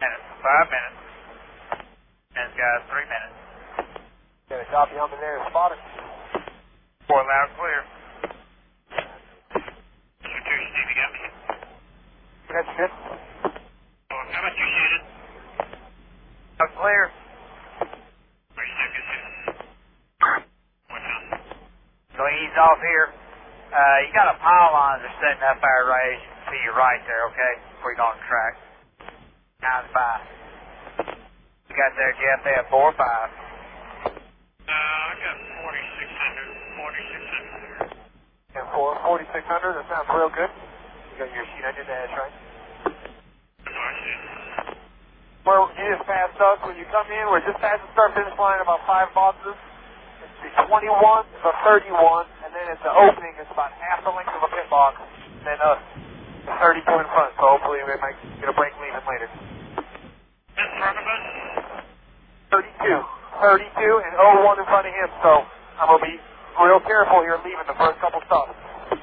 Minutes, 5 minutes. Minutes, guys, 3 minutes. Got a copy on the there, spotted. 4 loud, clear. Mr. 2, Steve, you got me? That's good. Oh, how about you, Shannon? Loud, clear. Are you still good? What's up? So ease off here. You got a pylon that's setting up our raise to your right there, okay? Before you go on the track. 9-5. You got there, Jeff, they have 4 or 5. I got 4,600. 4,600. And 4,600, that sounds real good. You got your sheet on your dash, right? That's what I see. Well, you just passed us. When you come in, we're just past the start finish line, about 5 boxes. It's the 21, the 31, and then at the opening, it's about half the length of a pit box. And then the 32 in front, so hopefully we might get a break leaving later. In front of us? 32 and 01 in front of him, so I'm going to be real careful here leaving the first couple stops.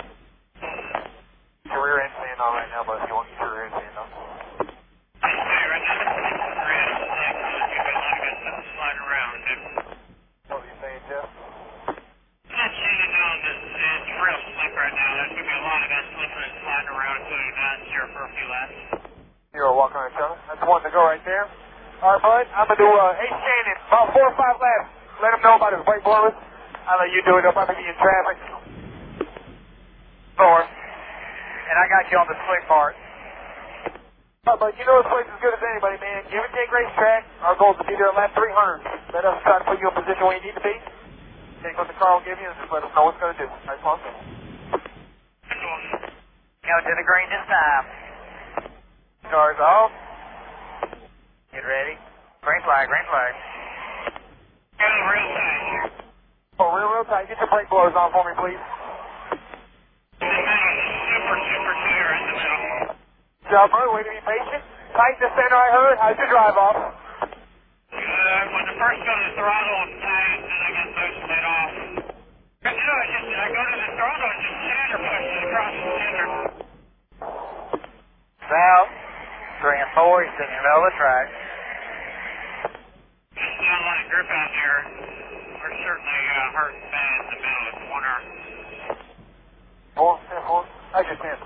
Your rear end stand on right now, but if you want to get your rear end stand on. I say right now, the rear end stand on. You've got a lot of good stuff sliding around. What are you saying, Jeff? Not Shannon down, it's real slick right now. There's going to be a lot of that slipping and sliding around, including that here for a few laps. You're walking on each other. That's one to go right there. All right, bud. I'm going to do Shannon, about 4 or 5 laps. Let him know about his brake blowers. I'll let you do it. They'll probably be in traffic. 4. And I got you on the slick part. But you know this place is as good as anybody, man. Give and take racetrack. Our goal is to be there at lap 300. Let us try to put you in position where you need to be. Take what the car will give you and just let us know what's going to do. Nice one. Coming to the green this time. Cars off. Get ready. Green flag, green flag. Get it real tight. Oh, real tight. Get your brake blowers on for me, please. In the middle, super clear in the middle. Job, bro. Way to be patient. Tight the center, I heard. How's your drive off? When the first go to the throttle, I'm tight, then I get those split off. But you know, I go to the throttle and just center pushes across the center. South. 3 and 4, he's in the middle of the track. Just not a lot of grip out here. We're certainly hurting bad in the middle of the corner. 4. How's your temp?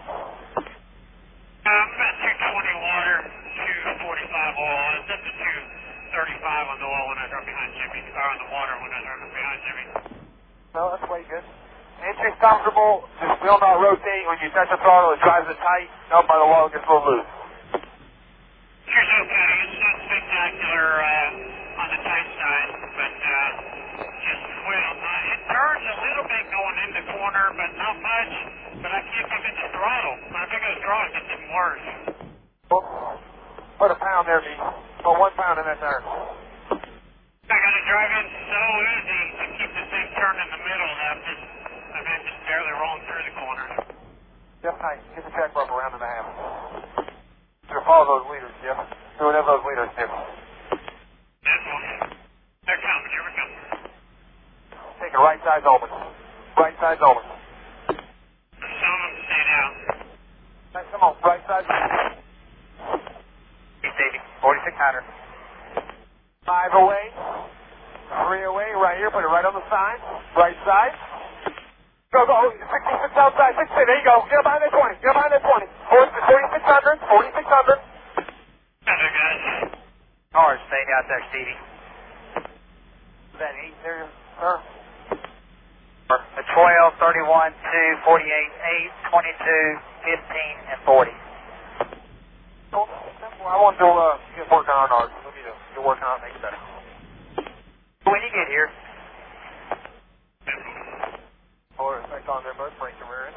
About 220 water, 245 oil. It's up to 235 on the oil when I drove behind Jimmy, or on the water when I drove behind Jimmy. No, that's way good. Entry's comfortable. Just will not rotate. When you touch the throttle, it drives it tight. Down by the wall, it gets a little loose. Here's okay. It's not spectacular on the tight side, but just well. It turns a little bit going in the corner, but not much. But I can't give it the throttle. When I pick up the throttle, it gets even worse. Well, put a pound there, B. Put 1 pound in that tire. I got to drive in so easy to keep the thing turned in the middle. I've been just barely rolling through the corner. Jeff, tight. Get the track bump around and a half. Should follow those leaders, Jeff. Do whatever those leaders do. That's one. They're coming. Here we come. Take it right side's open. Right side's open. Some of them stay down. Right, come on. Right side. He's Davey. 4,600. 5 away. 3 away. Right here. Put it right on the sign. Right side. Go. 66 outside. 60. There you go. Get behind that 20. Get behind that 20. 4,600. 4,600. Other guys. Cars staying out there, Stevie. Is that 8 there, sir? The 12, 31, 2, 48, 8, 22, 15, and 40. Well, I want to get working on ours. Let me get working on it, make it better. When you get here, Or effect on there, bud. Break your rear end.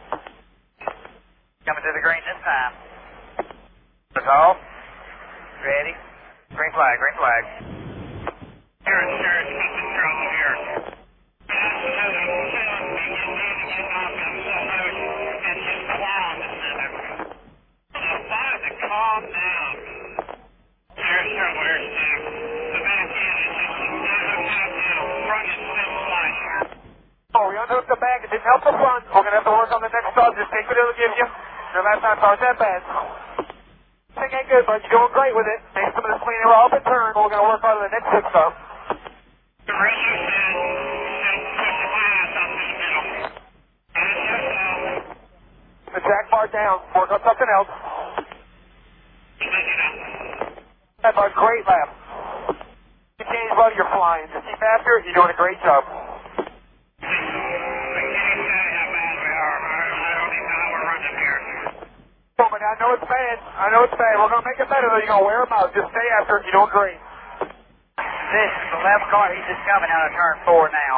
coming to the green this time. That's all. Ready? Green flag, green flag. Here, keep the trouble here. Calm down. Here's where's Steve. The back end is just front is still flush. Oh, we unhooked the back. It didn't help the front. We're going to have to work on the next stop. Just take what it'll give you. Your last time car's that bad. Thing ain't good, bud. You're doing great with it. Make some of this cleaning off and turn. We're going to work on the next six up. The radio said, push the glass up in the middle. And it's just The jack bar down. Work on something else. That bud, great lap. You change, buddy, you're flying. Just keep after it. You're doing a great job. I know it's bad. I know it's bad. We're going to make it better, though. You're going to wear them out. Just stay after it. You're doing great. This is the left car. He's just coming out of turn 4 now.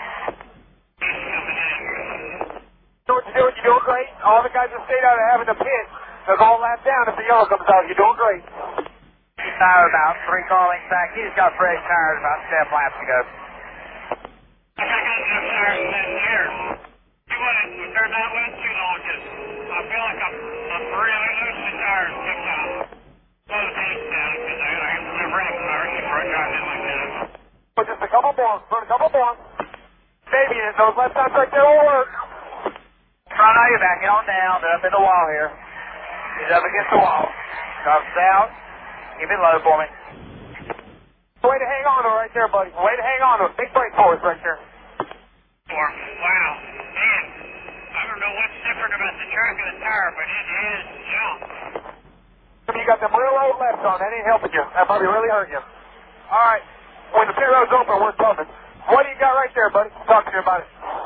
You know what you're doing? You're doing great. All the guys that stayed out of having to pit, they'll go lap down if the yellow comes out. You're doing great. He's tired about 3 car lengths back. He just got fresh tires about 7 laps ago. I got enough tires in that year. They're not wet too long. Just I feel like I'm really losing the tires. Kicked out. Slow the pace down because I ran tires before I got in like that. But just a couple more. Put a couple more. Baby, those left sides right there will work. Front out, you're backing on down. They're up in the wall here. He's up against the wall. Drops down. Keep it low for me. Way to hang on to it right there, buddy. Way to hang on to it. Big break for us right there. Wow. Man, I don't know what's different about the track of the tire, but it is junk. You got them real low lefts on. That ain't helping you. That probably really hurt you. All right. When the pit road's open, we're pumping. What do you got right there, buddy? Talk to me about it.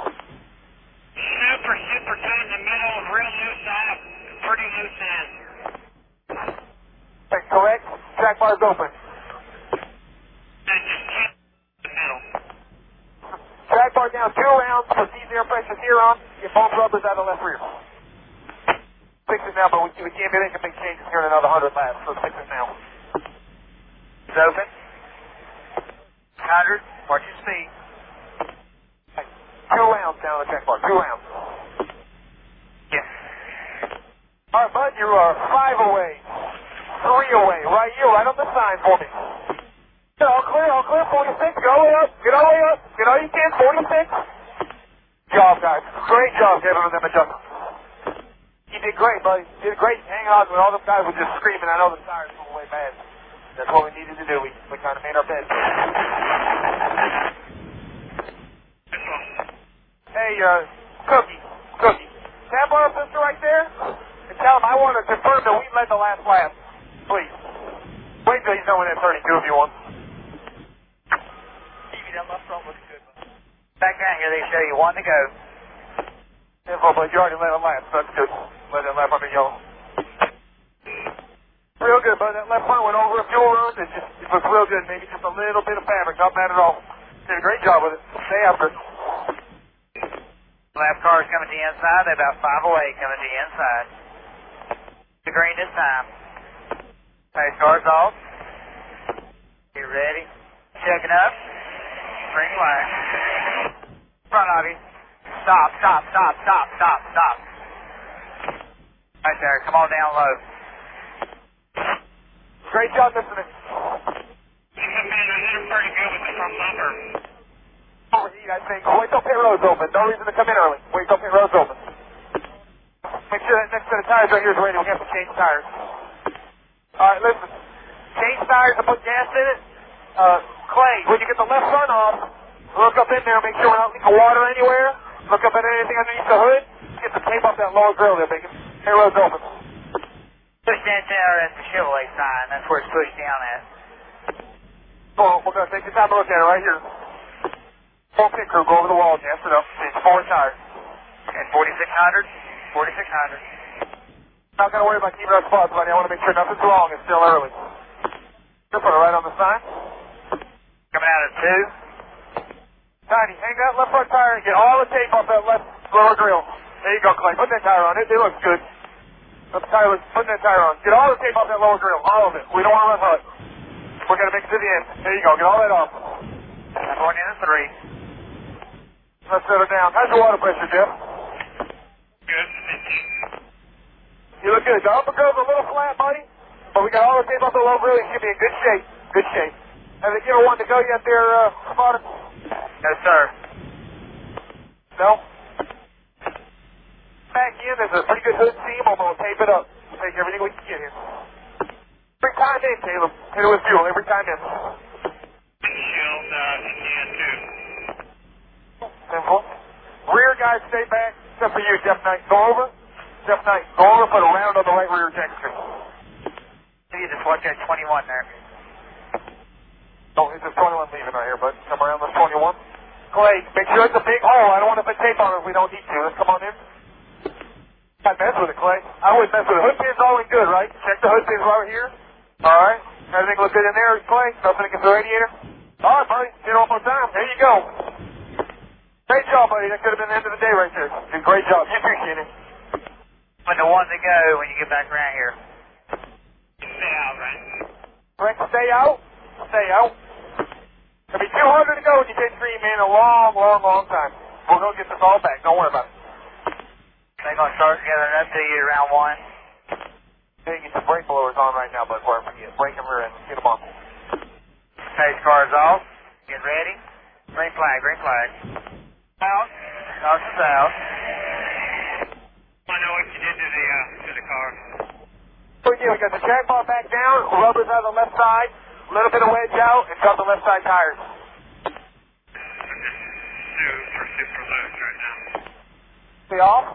Super tight in the middle, real loose out, pretty loose end. That's correct. Track bar's open. And just keep the middle. Track bar down 2 rounds. Proceed air pressure here on. Get both rubbers out of the left rear. Fix it now, but we can't be making big changes here in another 100 laps, so fix it now. It's open. 100. Watch your speed. 2 rounds down the track bar. 2 rounds. Yes. All right, bud, you are 5 away. 3 away. Right here, right on the sign for me. All clear, 46. Get all the way up. Get all the way up. Get all you can, 46. Job, guys. Great job giving them adjustments. You did great, buddy. You did great hanging on when all those guys were just screaming. I know the tires were way bad. That's what we needed to do. We kind of made our bed. Hey, Cookie. Tap our sister right there and tell him I want to confirm that we led the last lap. Please. Wait till he's done with that 32 if you want. Stevie, that left front looks good. Back down here, they show you 1 to go. Info, but you already led a lap, so that's good. Led that lap on the yellow. Real good, bud. That left front went over a few runs. It looks real good. Maybe just a little bit of fabric. Not bad at all. Did a great job with it. Stay after it. Lap car's coming to the inside. They're about 5 away coming to the inside. The green this time. Pace car's off. You ready? Checking up. Green flag. Front of you. Stop. Right there. Come on down low. Great job listening. I hit him pretty good with the front bumper. Overheat, I think. Wait till pit road's open. No reason to come in early. Wait till pit road's open. Make sure that next set of tires right here is ready. We have to change tires. All right, listen. Change tires and put gas in it. Clay, when you get the left front off, look up in there. Make sure we're not leaking water anywhere. Look up at anything underneath the hood. Get the tape off that lower grill there, Bacon. Pit road's open. Push that tower at the Chevrolet sign. That's where it's pushed down at. Oh, we're going to take the time to look at it right here. Full pit crew, go over the wall, gas it up. Change 4 tires. And 4600. Not going to worry about keeping our spots, buddy. I want to make sure nothing's wrong. It's still early. Just put it right on the sign. Coming out at 2. Tiny, hang that left front tire and get all the tape off that left lower grill. There you go, Clay. Put that tire on. It looks good. Put that tire on. Get all the tape off that lower grill. All of it. We don't want to let hut. We're going to make it to the end. There you go. Get all that off. Going in at 3. Let's set it down. How's your water pressure, Jeff? Good. You look good. The upper grill's a little flat, buddy, but we got all the tape off the lower grill. You should be in good shape. Good shape. Have you ever wanted to go yet there, Spotter? No, sir. No? Back in, there's a pretty good hood seam. I'm going to tape it up. We'll take everything we can get here. Every time in, Caleb. Hit it with fuel. Every time in. Windshield, Indiana 2. Simple. Rear guys stay back, except for you, Jeff Knight. Go over. Jeff Knight, go over, put a round on the right rear texture. You just watch that 21 there. Oh, it's just 21 leaving right here, bud. Come around this 21. Clay, make sure it's a big hole. I don't want to put tape on it if we don't need to. Let's come on in. I'd mess with it, Clay. I wouldn't mess with it. Hood pin's all in good, right? Check the hood pins right here. All right. Everything look good in there, Clay? Nothing against the radiator? All right, buddy. Get off on time. There you go. Great job, buddy. That could have been the end of the day right there. Did a great job. You appreciate it. When the one to go when you get back around here. Stay out, right? Frank, stay out. Stay out. There'll be 200 to go when you take 3 man. A long time. We're going to get this all back. Don't worry about it. They're going to start gathering up to you around 1. Hey, get some brake blowers on right now, bud. Before I forget. Break them rear end. Get them on. Pace cars off. Get ready. Green flag, green flag. South. North to south. I know what you did to the car. We got the jack bar back down. Rubbers on the left side. A little bit of wedge out, and cut the left side tires. I'm just super loose right now. See off?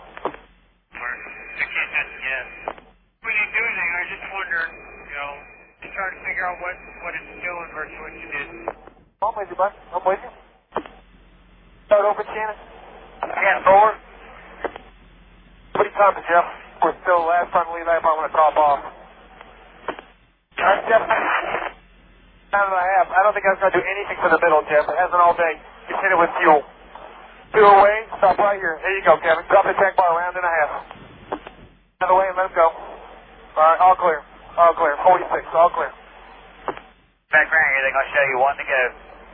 I can't touch it yet. We didn't do anything. I was just wondering, just trying to figure out what it's doing versus what you did. I'm with you, bud. I'm with you. Start over, Shannon. Again, forward. What are you talking, Jeff? We're still last time to leave that. I'm going to top off. All right, Jeff. 9.5. I don't think I was going to do anything for the middle, Jeff. It hasn't all day. Just hit it with fuel. 2 away. Stop right here. There you go, Kevin. Drop the check bar around and a half. Another way and let it go. All right, all clear. All clear. 46. All clear. Back around here, they're going to show you 1 to go.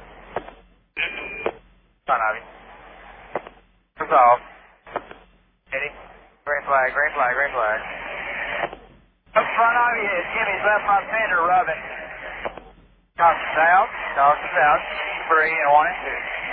Front of you. Resolve. Ready? Green flag, green flag, green flag. Up front of you is Jimmy's left front fender rubbing. North to south, north to south. 3 and 1 and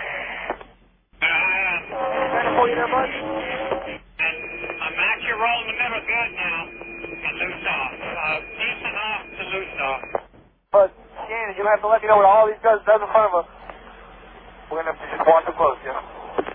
2. Ready for you there, bud? I'm actually rolling the middle good now. And loose off. Decent off to loose off. But, Shannon, you'll have to let me know what all these guys does in front of us. We're going to have to just watch them close, yeah?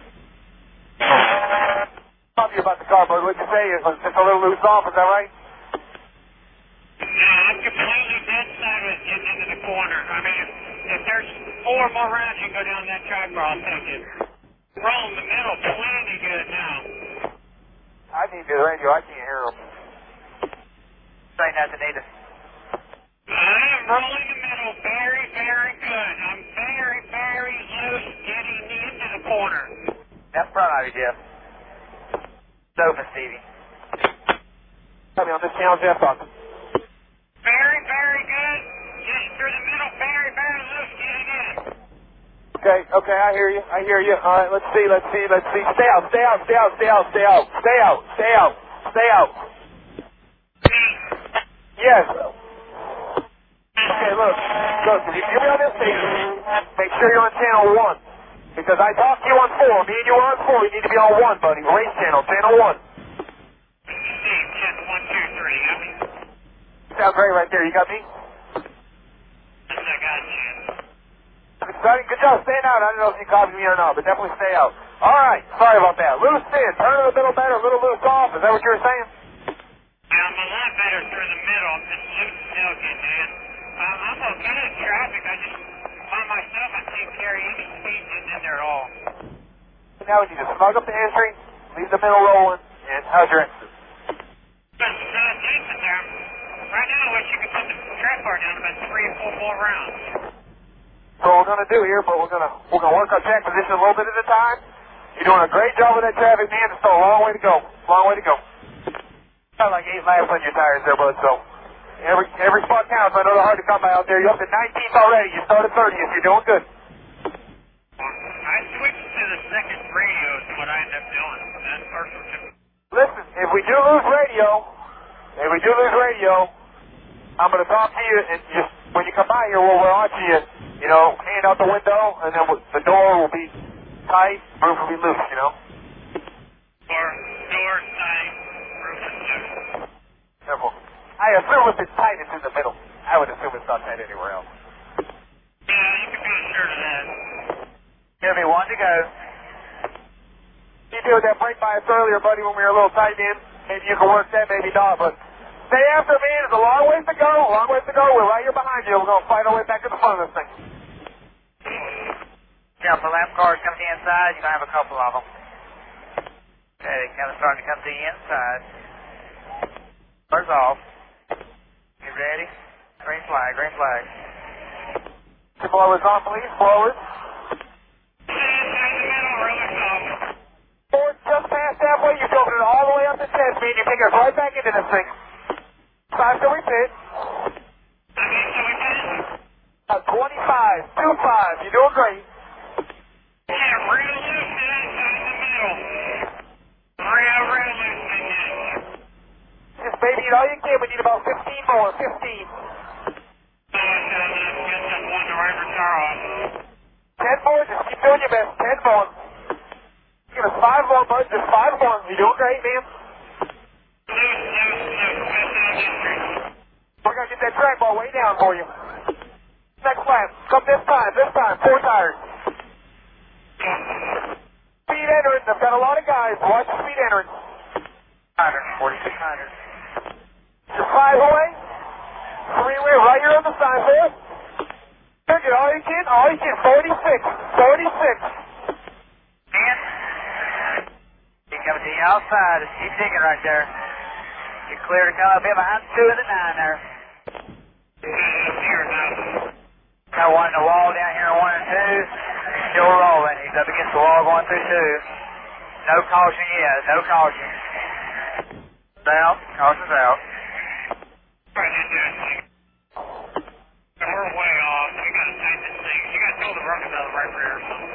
Talk to you about the car, bud. What'd you say? It's a little loose off, is that right? No, I'm completely dead silent getting into the corner. I mean, if there's 4 more rounds, you can go down that track bar, I'll take it. Rolling the middle, plenty good now. I need the radio. I can't hear them. Straighten out the native. I am rolling the middle very, very good. I'm very, very loose getting into the corner. Up front of you, Jeff. It's open, Stevie. Tell me on this channel, Jeff talking. Very, very good. Just through the middle, very, very loose getting in. Okay, I hear you. All right, let's see. Stay out. Yes. Okay, look, if you hear me on this station, make sure you're on channel 1. Because I talked to you on 4. Me and you are on 4. You need to be on 1, buddy. Race channel 1. Steve, channel 1, 2, 3, got me? Sounds great right there. You got me? Yes, I got you. Exciting. Good job staying out. I don't know if you copied me or not, but definitely stay out. All right. Sorry about that. Loose in. Turn in the middle better. A little loose off. Is that what you were saying? I'm a lot better through the middle. I'm just loose still getting in. I'm okay in traffic. I just, by myself, I can't carry any speed in there at all. Now we need to snug up the entry, leave the middle rolling, and how's your exit? That's decent there. Right now, I wish you could put the track bar down about 3 or 4 more rounds. So what we're going to do here, but we're going to work our track position a little bit at a time. You're doing a great job with that traffic, man. It's still a long way to go. Got like 8 laps on your tires there, bud, so every spot counts. I know they're hard to come by out there. You're up to 19th already. You started 30th. You're doing good. I switched to the second radio is what I end up doing. That first one took... Listen, if we do lose radio, I'm going to talk to you, and just when you come by here, we'll watch you, hand out the window, and then the door will be tight, roof will be loose, Door tight, roof is loose. Careful. I I assume if it's tight, it's in the middle. I would assume it's not tight anywhere else. Yeah, you can be assured of that. Give me one to go. You did that brake bias earlier, buddy, when we were a little tight in. Maybe you can work that, maybe not, but stay after me. There's a long ways to go, We're right here behind you. We're going to fight our way back to the front of this thing. Now, for lap cars coming to the inside, you're going to have a couple of them. Okay, kind of starting to come to the inside. Cars off. You ready? Green flag, green flag. Two blowers on, please. Blowers. Ford just past halfway. You drove it all the way up to 10 speed. You take us right back into this thing. 5 till we pit. 25. 2-5. You're doing great. Yeah, real loose inside the middle. Real loose again. Just baby it all you can. We need about 15 more. 15. Get that one driver's car off. 10 more. Just keep doing your best. 10 more. Give us 5 more, bud. Just 5 more. You're doing great, man. Loose. We're going to get that track ball way down for you. Next lap. Come this time. 4 tires. Speed entrance. I've got a lot of guys. Watch the speed entrance. 4600. You're 5 away. 3 away. Right here on the side there. Take it all you can. 46. 46. And you coming to the outside. Just keep digging right there. You're clear to come up here behind the 2 and the 9 there. Got one in the wall down here in 1 and 2. Still rolling. He's up against the wall going through 2. No caution yet. No caution. Out. Caution's out. We're way off. We gotta tighten this thing. You gotta tell the rocket out of the right rear or something.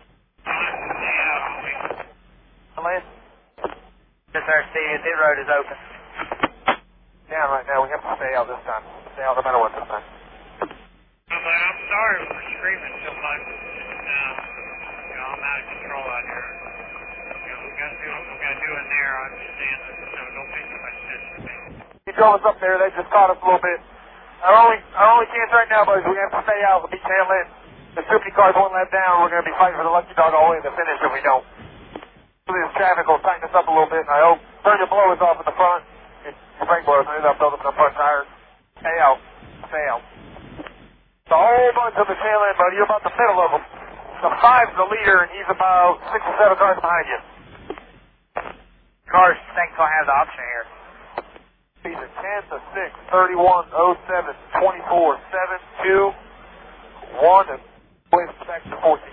Lance? Yes, sir. The road is open. Down right now. We have to stay out this time. Stay out no matter what this time. I'm sorry for screaming so much. I'm out of control out here. We gotta do what we gotta do in there. I understand that. So don't make too much sense to me. He drove us up there. They just caught us a little bit. Our only chance right now, boys, we have to stay out. We'll be tail in. The Super cars won't let down. We're going to be fighting for the lucky dog all the way to the finish if we don't. This traffic will tighten us up a little bit, and I hope. Turn your blowers off at the front. Your brake blowers, maybe they'll build up the front tires. Stay out. Stay out. The whole bunch of the tail end, buddy. You're about the middle of them. The 5's the leader, and he's about 6 or 7 cars behind you. Cars think going to have the option here. He's a 10 to 6, 31, 07, 24, 7, 2, 1, and wait back to 14.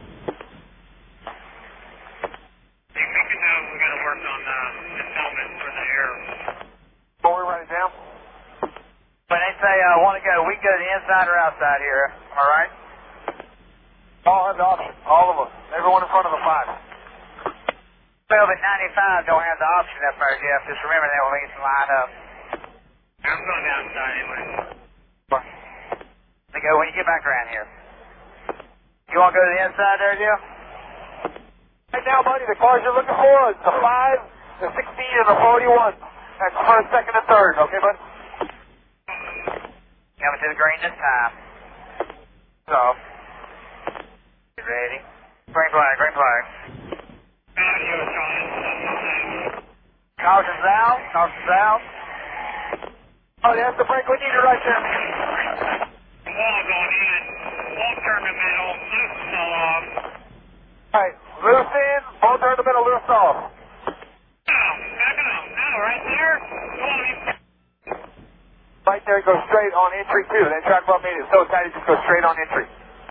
We got to work on this helmet for the air. Before we write it down? When they say I want to go, we can go to the inside or outside here. Am I right? All have the option. All of us. Everyone in front of the 5. Well, but 95 don't have the option up there, Jeff. Just remember that when we get to line up. I'm going outside anyway. They go when you get back around here. You want to go to the inside there, Jeff? Right now, buddy, the cars you're looking for is the 5, the 16, and the 41. That's first, second, and third. Okay, bud? Coming to the green this time. So, you ready? Green flag, green flag. Caution's out, caution's out. Oh, that's the brake we needed right there. Wall going in. Won't turn the middle. Loose fell off. All right, loose in, both are in the middle, loose off. No, right there. Right there, go straight on entry 2. That track bump made it so tight, it just goes straight on entry.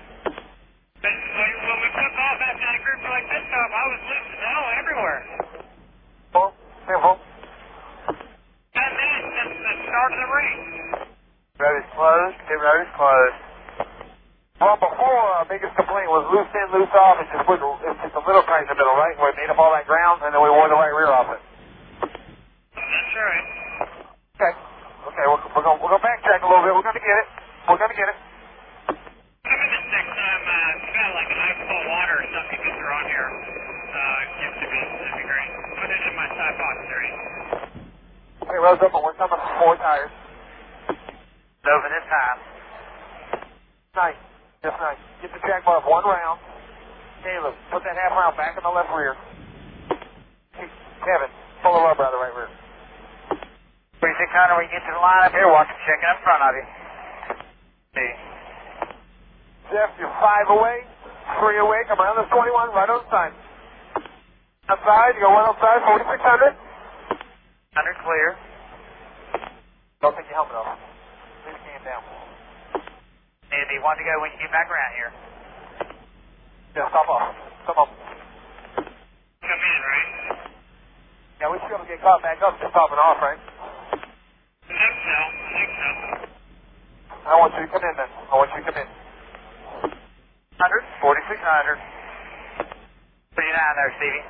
When we took off after that group like this time, I was loose as hell everywhere. Full, simple. 10 minutes since the start of the race. Road is closed. The road is closed. Well, before, our biggest complaint was loose in, loose off. It's just a little tight in the middle, right? Where it made up all that ground, and then we wore the right rear off it. That's right. Okay, we're going to backtrack a little bit. We're going to get it. Maybe this next time, you got like an ice cold water or something you can throw on here. Give to me. That'd be great. Put it in my side pocket there. Okay, road's open. We're coming for 4 tires. It's open this time. Nice. Just nice. Get the jack bar up one round. Caleb, put that half round back in the left rear. Kevin, pull the rubber out of the right rear. 3600, we get to the line up here, watch them checking up in front of you. See. Jeff, you're 5 away, 3 away, come around this 21, right on the side. Outside, you go one outside, 4600. 100 clear. Don't take your helmet off. Leave the can down. It'd be one to go when you get back around here. Yeah, stop off. Come on. Come in, right? Yeah, we should be able to get caught back up just stopping off, right? I think so. I want you to come in then. I want you to come in. 100, 4600. 39 there, Stevie.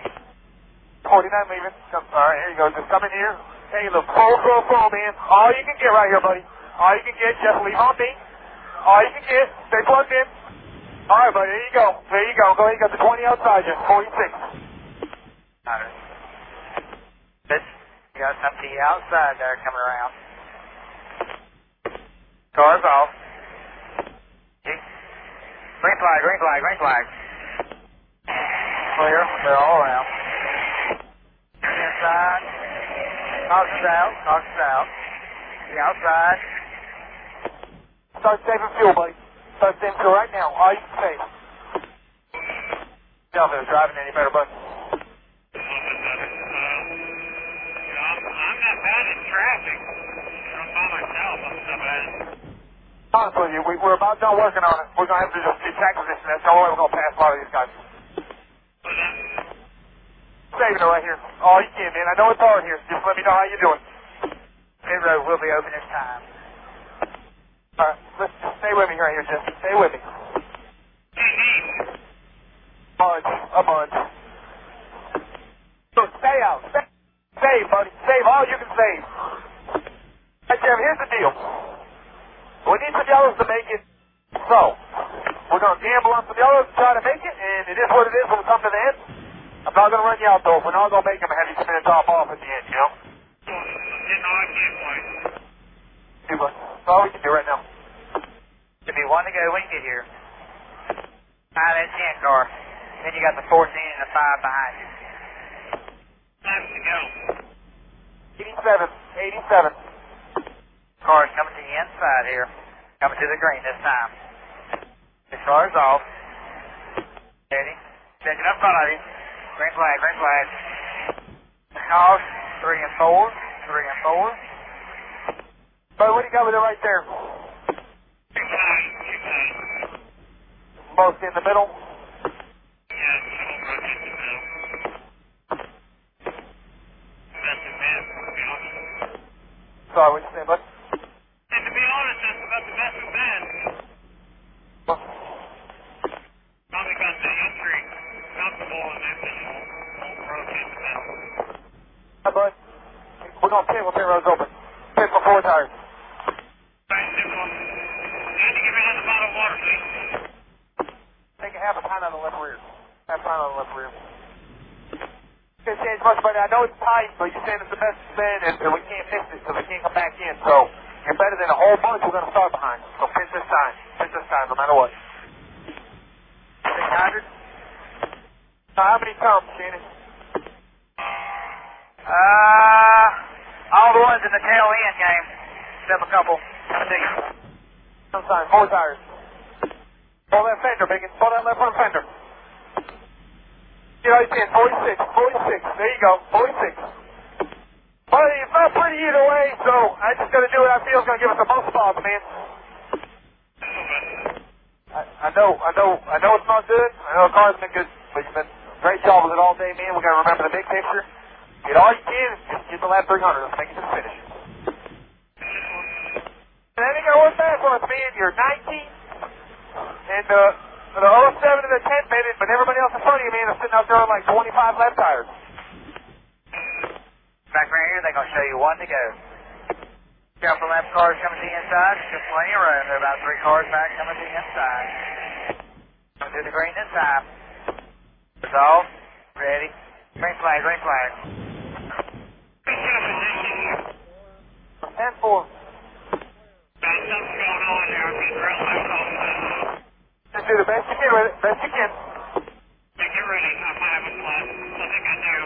49 leaving. Alright, here you go. Just come in here. Hey, look, full, man. All you can get right here, buddy. All you can get, just leave on me. All you can get, stay plugged in. Alright, buddy, there you go. There you go. Go ahead, you got the 20 outside you. 46. 100. This, you got some to the outside there coming around. Car's off. See? Green flag, green flag, green flag. Clear, they're all around. Inside. Caution's out, caution's out. The outside. Start saving fuel, buddy. Start saving fuel right now. All you can save. Tell me if they're driving any better, buddy. I'm not bad in traffic. I'm by myself. I'm so bad. Honestly with you, we're about done working on it. We're going to have to just do track position. That's the only way we're going to pass a lot of these guys. Saving it right here. All you can, man. I know it's hard here. Just let me know how you're doing. Pit road will be open this time. Alright, let's just stay with me right here, Jesse. Stay with me. A bunch. So stay out. Save, buddy. Save all you can save. Hey, Jeff, here's the deal. We need some yellows to make it so. We're going to gamble on some yellows to try to make it, and it is what it is when we come to the end. I'm not going to run you out, though. If we're not going to make them, have you come in and top off at the end, you know? No, I can't play. That's all we can do right now. Should be one to go when you get here. 9 and 10 car. Then you got the 14 and the 5 behind you. Left to go. 87. Car's coming to the inside here. Coming to the green this time. The car's off. Ready? Checking up front of you. Green flag, green flag. Cars 3 and 4. 3 and 4. But what do you got with it right there? You're fine. Most in the middle. Yeah, middle, right in the middle. Best in man, to be honest. Sorry, what you saying, bud? And to be honest, that's about the best in man. Probably got the entry comfortable and then won't rotate the middle. Hi, bud. We're going to pit when pit road's open. Pit for 4 tires. Right, simple. And to give me another bottle of water, please. Take a half a pint on the left rear. Half a pint on the left rear. Can't change much, buddy. I know it's tight, but you're saying it's the best spin, and we can't fix it because we can't come back in. So you're better than a whole bunch we're going to start behind. So pitch this time. Pitch this time, no matter what. 600. How many comes, Shannon? All the ones in the tail end game. Except a couple. Sometime, 4 tires. Pull that fender, Biggins. Pull that left front fender. You know, he's saying 46. There you go, 46. But it's not pretty either way, so I just got to do what I feel is going to give us the most spots, man. I know it's not good. I know the car's been good, but you've been a great job with it all day, man. We got to remember the big picture. Get all you can, just get the lap 300. Let's make it to the finish. And then you got to work backwards, man. You're 19, and the 07 and the 10 made it, but everybody else in front of you, man, is sitting out there on like 25 lap tires. Back right here, they're going to show you one to go. Careful, left cars coming to the inside. Just plenty of room. There are about 3 cars back coming to the inside. Coming to the green this time. It's all ready. Green flag, green flag. 10-4. Something's going on there. I'm getting real loud all of a sudden. Just do the best you can with it, best you can. Yeah, get ready. I might have a flat. I think I know.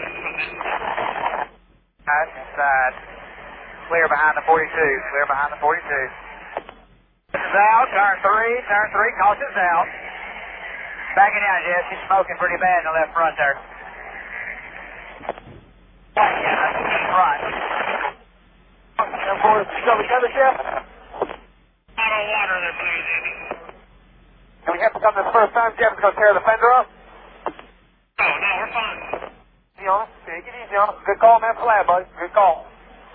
Nice inside. Clear behind the 42. Clear behind the 42. This is out. Turn 3. Caution's out. Backing out, Jeff. She's smoking pretty bad in the left front there. Yeah, that's in front. Them boys still together, Jeff? Bottle of water there, please, Andy. Do we have to come this first time, Jeff, to go tear the fender off? Oh, no, we're fine. Easy on it. Take it easy on it. Good call, man. Flat, buddy. Good call.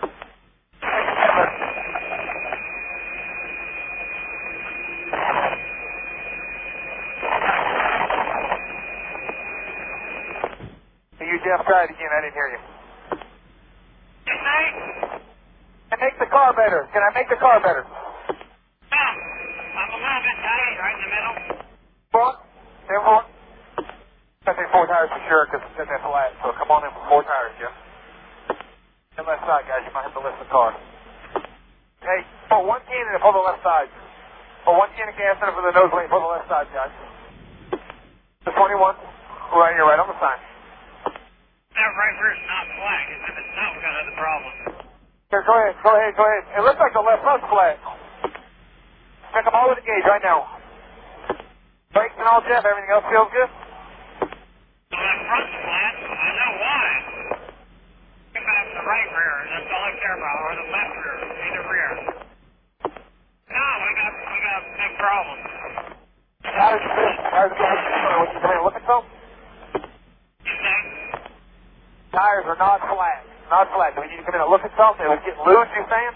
You, Jeff, try it again. I didn't hear you. Good night. Can I make the car better? Can I make the car better? No, I'm a little bit tight right in the middle. Four? Stand four? I think 4 tires for sure because it's in that flat. So come on in for 4 tires, Jeff. And left side, guys. You might have to lift the car. Hey, put 1 can in and pull the left side. Put 1 can of gas in it for the nose lane. Pull the left side, guys. The 21. Right here, right on the sign. That right rear's not flat. If it's not, we've got other problems. Here, go ahead. It looks like the left front's flat. Check them all with the gauge right now. Brakes and all, Jeff. Everything else feels good? The left front's flat. I know why. Think about the right rear. That's all I care about. Or the left rear. Either rear. No, we got big problems. Tires are good. Tires are good. When you come in and look at them, You say? tires are not flat. Not flat. Do we need to come in and look at something? They would get loose, you saying?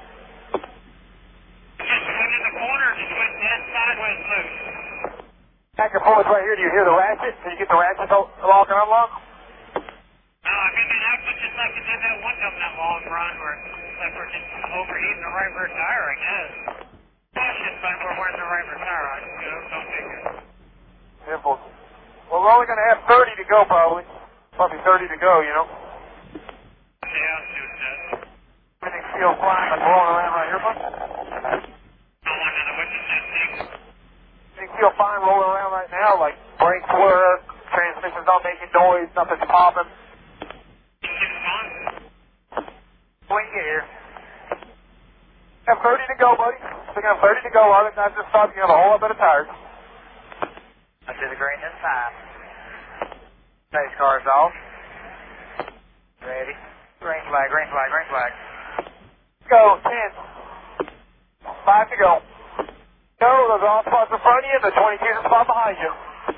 Just went in the corner, just went dead sideways loose. Back and forth right here. Do you hear the ratchet? Can you get the ratchet lock and unlock? No, I mean, it happened just like it did that one time, that long run where like we're just overheating the right rear tire, I guess. Cautious, but we're wearing the right rear tire. Don't figure. Simple. Well, we're only going to have 30 to go, probably. Probably 30 to go, you know. Yeah, I'll do that. Everything feels fine, like rolling around right here, bud. I want to know what you said, Nick. Everything feel fine rolling around right now, like brakes work, transmission's not making noise, nothing's popping. It's fun. When you get here. Have 30 to go, buddy. So you have 30 to go. All the guys just stopped. You have a whole lot better tires. I see the green this time. Pace car's off. Ready. Green flag. Go, 10. 5 to go. Go, those are all spots in front of you, and the 22 is a spot behind you.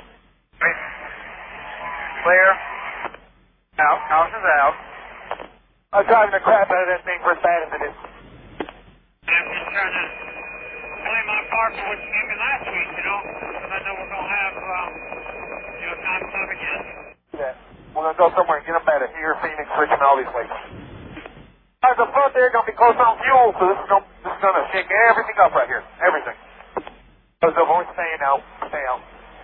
Clear. Out. Caution's out. I'm driving the crap out of that thing for as bad as it is. I'm just trying to play my part for what you gave me last week, you know, because I know we're going to have, time again. Yeah. We're going to go somewhere and get them better. Here, Phoenix, Richmond, all these places. Guys, up front there, going to be close on fuel, so this is going to shake everything up right here. Everything. So the voice staying out. Stay out.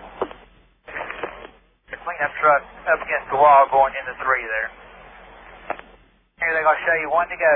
The cleanup truck up against the wall going into 3 there. Here they're going to show you 1 to go.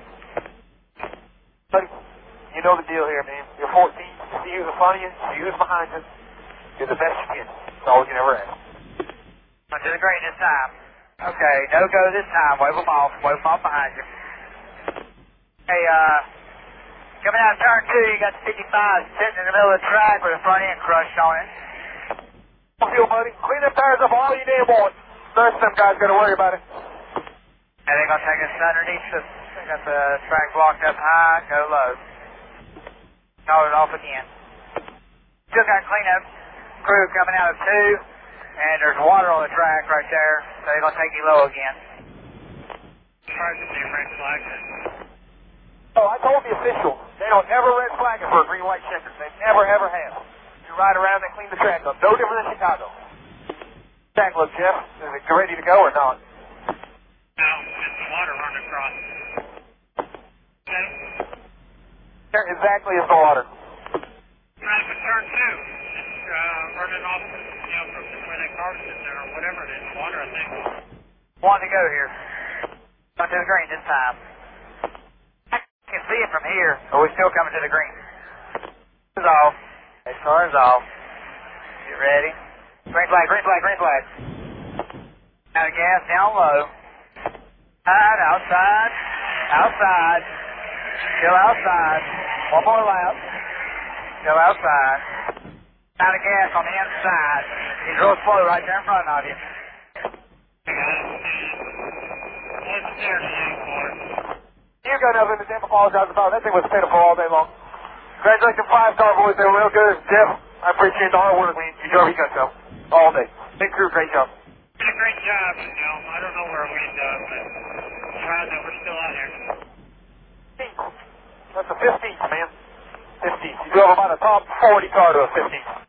Buddy, you know the deal here, man. You're 14. You see who's in front of you. You who's behind you. You're the best you can. That's all we can ever ask. Onto the green this time. Okay, no go this time. Wave them off. Wave them off behind you. Hey, coming out of turn 2, you got the 55 sitting in the middle of the track with the front end crushed on it. Fuel, buddy. Clean them tires up all you damn want. The rest of them guys got to worry about it. And they're going to take us underneath they got the track blocked up high, go low. Call it off again. Still got cleanup crew coming out of 2, and there's water on the track right there, so they're going to take you low again. Hard to see red flag. Oh, I told the officials, they don't ever red flag it for a green white checker. They never, ever have. You ride around and clean the track up. No different than Chicago. Track look, Jeff. Is it ready to go or not? No, it's the water running across. Okay? There exactly is the water. Right for turn 2. It's running off, from where that car's sitting there, or whatever it is. Water, I think. 1 to go here. Onto the green this time. I can see it from here, but we're still coming to the green. Is off. Race car is off. Get ready. Green flag, green flag, green flag. Out of gas, down low. Outside. Outside. Still outside. One more lap. Still outside. Out of gas on the inside. He's real slow right there in front of you. You got nothing to damn apologize about. That thing was pitiful all day long. Congratulations, 5-star boys. They were real good. Jeff, I appreciate the hard work. You drove your guts out all day. Big crew, great job. Did a great job, I don't know where we end up, but proud that we're still out here. That's a 15th, man. 15th. You drove about a top 40 car to a 15th.